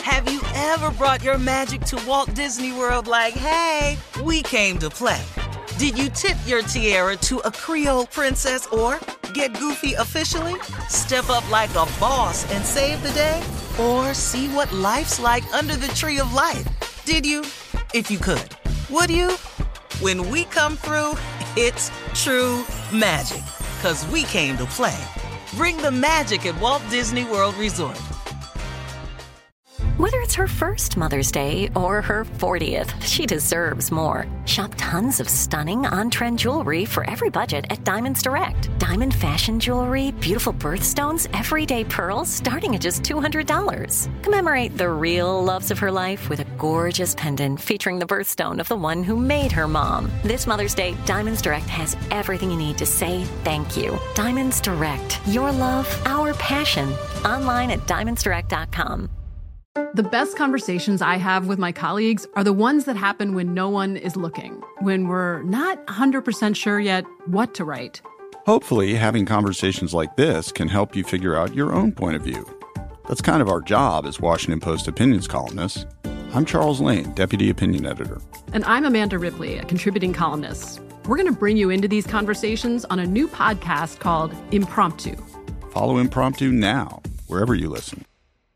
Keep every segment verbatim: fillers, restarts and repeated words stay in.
Have you ever brought your magic to Walt Disney World like, hey, we came to play? Did you tip your tiara to a Creole princess or get goofy officially? Step up like a boss and save the day? Or see what life's like under the tree of life? Did you? If you could. Would you? When we come through, it's true magic. 'Cause we came to play. Bring the magic at Walt Disney World Resort. Whether it's her first Mother's Day or her fortieth, she deserves more. Shop tons of stunning on-trend jewelry for every budget at Diamonds Direct. Diamond fashion jewelry, beautiful birthstones, everyday pearls starting at just two hundred dollars. Commemorate the real loves of her life with a gorgeous pendant featuring the birthstone of the one who made her mom. This Mother's Day, Diamonds Direct has everything you need to say thank you. Diamonds Direct. Your love, our passion. Online at diamonds direct dot com. The best conversations I have with my colleagues are the ones that happen when no one is looking, when we're not one hundred percent sure yet what to write. Hopefully, having conversations like this can help you figure out your own point of view. That's kind of our job as Washington Post opinions columnists. I'm Charles Lane, Deputy Opinion Editor. And I'm Amanda Ripley, a contributing columnist. We're going to bring you into these conversations on a new podcast called Impromptu. Follow Impromptu now, wherever you listen.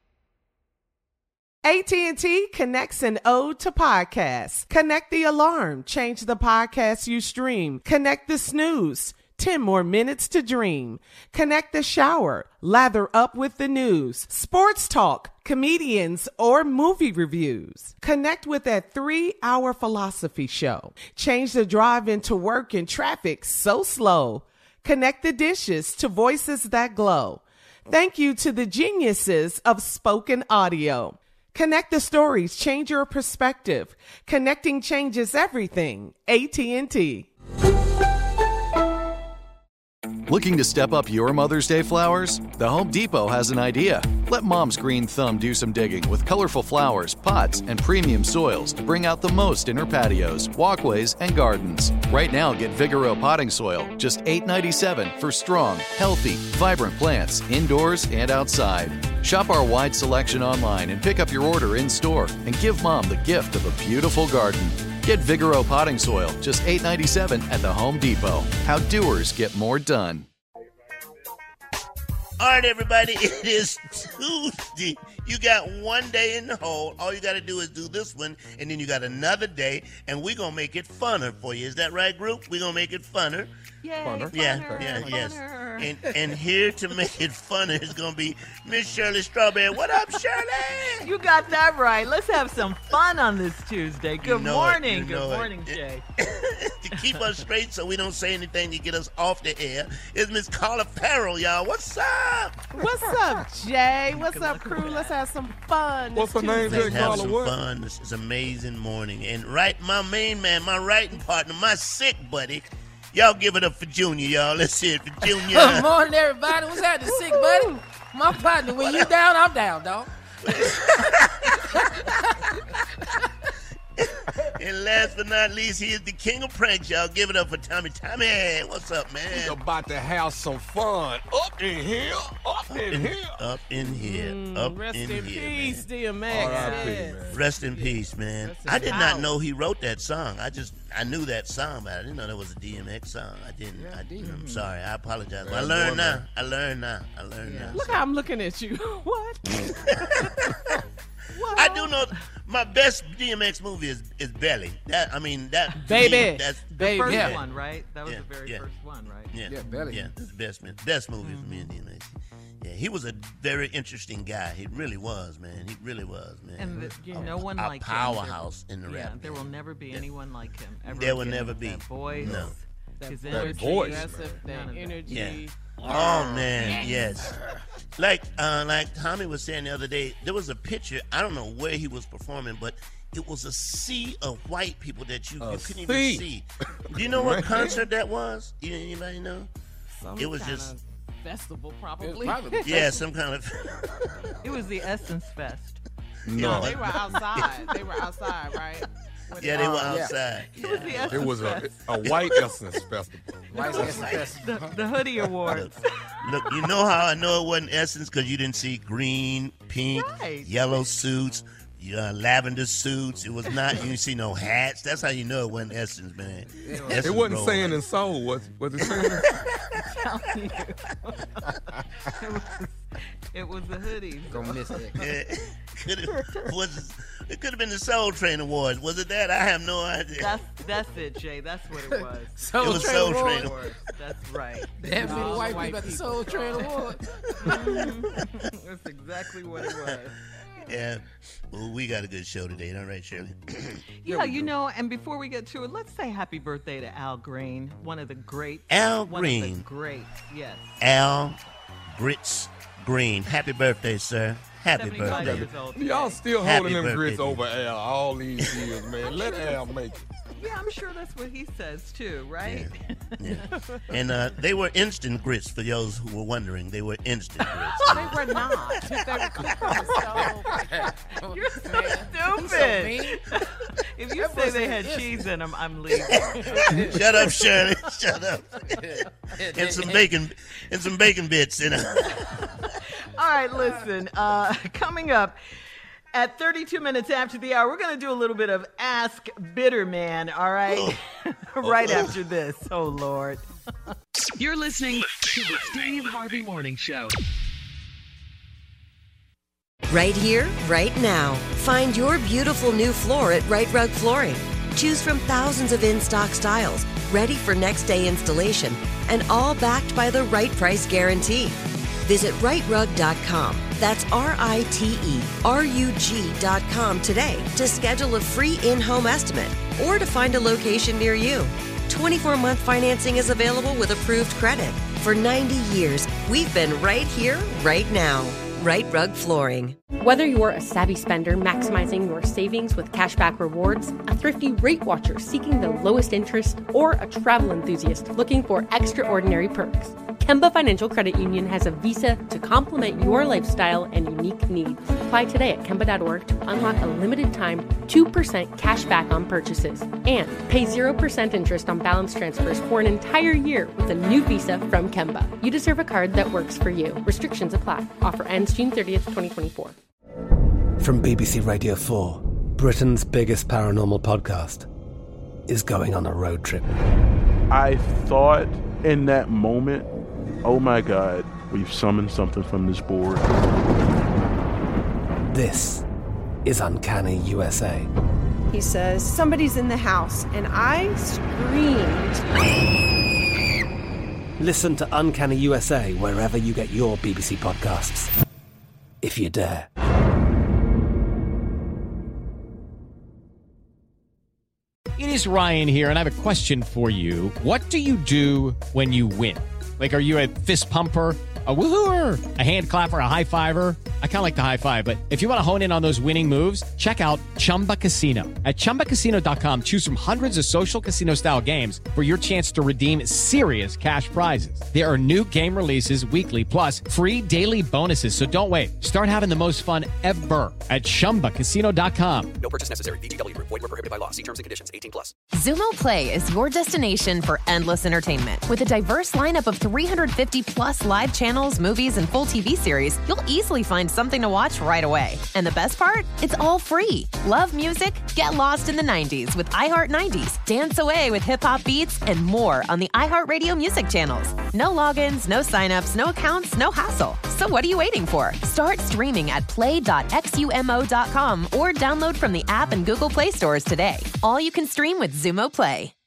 A T and T connects an ode to podcasts. Connect the alarm. Change the podcast you stream. Connect the snooze. ten more minutes to dream. Connect the shower. Lather up with the news. Sports talk, comedians, or movie reviews. Connect with that three-hour philosophy show. Change the drive into work in traffic so slow. Connect the dishes to voices that glow. Thank you to the geniuses of spoken audio. Connect the stories, change your perspective. Connecting changes everything. A T and T. Looking to step up your Mother's Day flowers? The Home Depot has an idea. Let Mom's green thumb do some digging with colorful flowers, pots, and premium soils to bring out the most in her patios, walkways, and gardens. Right now, get Vigoro potting soil, just eight dollars and ninety-seven cents for strong, healthy, vibrant plants indoors and outside. Shop our wide selection online and pick up your order in-store and give Mom the gift of a beautiful garden. Get Vigoro potting soil, just eight dollars and ninety-seven cents at the Home Depot. How doers get more done. All right, everybody, it is Tuesday. You got one day in the hole. All you got to do is do this one, and then you got another day, and we're going to make it funner for you. Is that right, group? We're going to make it funner. Yay, funner. funner. Yeah, funner. yeah, yes. Funner. And and here to make it funner is going to be Miss Shirley Strawberry. What up, Shirley? You got that right. Let's have some fun on this Tuesday. Good You know morning. it, you Good know morning, it. Jay. To keep us straight so we don't say anything to get us off the air is Miss Carla Farrell, y'all. What's up? What's up, Jay? What's up, crew? Let's have some fun. What's her name, Let's Jay? have Carla some what? fun. This is an amazing morning. And right, my main man, my writing partner, my sick buddy. Y'all give it up for Junior, y'all. Let's hear it for Junior. Good morning, everybody. What's happening, sick buddy? My partner, when you down, I'm down, dog. And last but not least, he is the king of pranks, y'all. Give it up for Tommy. Tommy, what's up, man? We about to have some fun. Up in here, up in here. Up in here, Mm, up rest in, in here, peace, man. D M X. R I P, Yes. man. Rest in peace, man. Rest in I did power. not know he wrote that song. I just, I knew that song, but I didn't know that was a D M X song. I didn't. I didn't. I'm sorry. I apologize. But I Bad learned boy, now. man. I learned now. I learned Yeah. now. Look how I'm looking at you. What? What? I do know my best D M X movie is, is Belly. That I mean that to Baby. me, that's Baby. First Yeah. one, right? That was Yeah, the very yeah. first one, right? yeah, Yeah, Belly. Yeah, that's the best man, best movie for me and D M X. Yeah, he was a very interesting guy. He really was, man. He really was, man. And the, you, A- no one a like powerhouse him. in the yeah, rap there game. will never be anyone like him. Ever There will again. never be. That voice, No. his That energy. voice, That's man. a None thing. of that. Energy. Yeah. Oh man, yes. Like uh, like Tommy was saying the other day, there was a picture. I don't know where he was performing, but it was a sea of white people that you, A you couldn't sea. even see. Do you know what Right. concert that was? You- Anybody know? Some It was kinda just- festival, It's probably. probably- Yeah, some kind of. It was the Essence Fest. No. They were outside. They were outside, right? Yeah, they were Uh, yeah. outside. It was the Essence It was a, Fest. a white essence festival. White Essence Fest. The, the Hoodie Awards. Look, you know how I know it wasn't Essence? Because you didn't see green, pink, Right. yellow suits, uh, lavender suits. It was not, you didn't see no hats. That's how you know it wasn't Essence, man. Essence It wasn't rolled. saying in soul, was, was it saying? telling you. it, was, it was the hoodies. Gonna miss it. Yeah. Could've- was, it could have been the Soul Train Awards. Was it that? I have no idea. That's that's it, Jay. That's what it was. Soul It was Train Soul Award. Train Awards. That's right. Damn many All white the people at the Soul Train Award. That's exactly what it was. Yeah. Well, we got a good show today. All right, Shirley? Yeah, you know, and before we get to it, let's say happy birthday to Al Green, one of the great. Al one Green. Of the great, yes. Al Grits Green. Happy birthday, sir. Happy seventy-five birthday. years old. Y'all still Happy holding them birthday grits to you. over Al all these years, man. Let Al make it. Yeah, I'm sure that's what he says too, right? Yeah. And uh, they were instant grits, for those who were wondering. They were instant grits. They were not. They were cooked on the stove. You're so Man, stupid. so mean. If you That say was they an had instant. cheese in them, I'm leaving. Shut up, Shirley. Shut up. And some bacon, and some bacon bits in it. All right, listen. Uh, coming up at thirty-two minutes after the hour, we're going to do a little bit of Ask Bitter Man, all right? right after this. Oh, Lord. You're listening to the Steve Harvey Morning Show. Right here, right now. Find your beautiful new floor at Right Rug Flooring. Choose from thousands of in-stock styles, ready for next day installation, and all backed by the right price guarantee. Visit right rug dot com. That's R I T E R U G dot com today to schedule a free in-home estimate or to find a location near you. twenty-four month financing is available with approved credit. For ninety years, we've been right here, right now. Right Rug Flooring. Whether you're a savvy spender maximizing your savings with cashback rewards, a thrifty rate watcher seeking the lowest interest, or a travel enthusiast looking for extraordinary perks, Kemba Financial Credit Union has a visa to complement your lifestyle and unique needs. Apply today at Kemba dot org to unlock a limited time two percent cash back on purchases and pay zero percent interest on balance transfers for an entire year with a new visa from Kemba. You deserve a card that works for you. Restrictions apply. Offer ends June thirtieth, twenty twenty-four. From B B C Radio four, Britain's biggest paranormal podcast is going on a road trip. I thought in that moment, oh my God, we've summoned something from this board. This is Uncanny U S A. He says, somebody's in the house, and I screamed. Listen to Uncanny U S A wherever you get your B B C podcasts, if you dare. It is Ryan here, and I have a question for you. What do you do when you win? Like, are you a fist pumper, a woohooer, a hand clapper, a high fiver? I kind of like the high five, but if you want to hone in on those winning moves, check out Chumba Casino. At chumba casino dot com, choose from hundreds of social casino-style games for your chance to redeem serious cash prizes. There are new game releases weekly, plus free daily bonuses, so don't wait. Start having the most fun ever at chumba casino dot com. No purchase necessary. V G W. Void where prohibited by law. See terms and conditions. eighteen plus. Xumo Play is your destination for endless entertainment. With a diverse lineup of three hundred fifty plus live channels, movies, and full T V series, you'll easily find something to watch right away. And the best part? It's all free. Love music? Get lost in the nineties with iHeart nineties. Dance away with hip-hop beats and more on the iHeartRadio music channels. No logins, no signups, no accounts, no hassle. So what are you waiting for? Start streaming at play dot xumo dot com or download from the app and Google Play stores today. All you can stream with Xumo Play.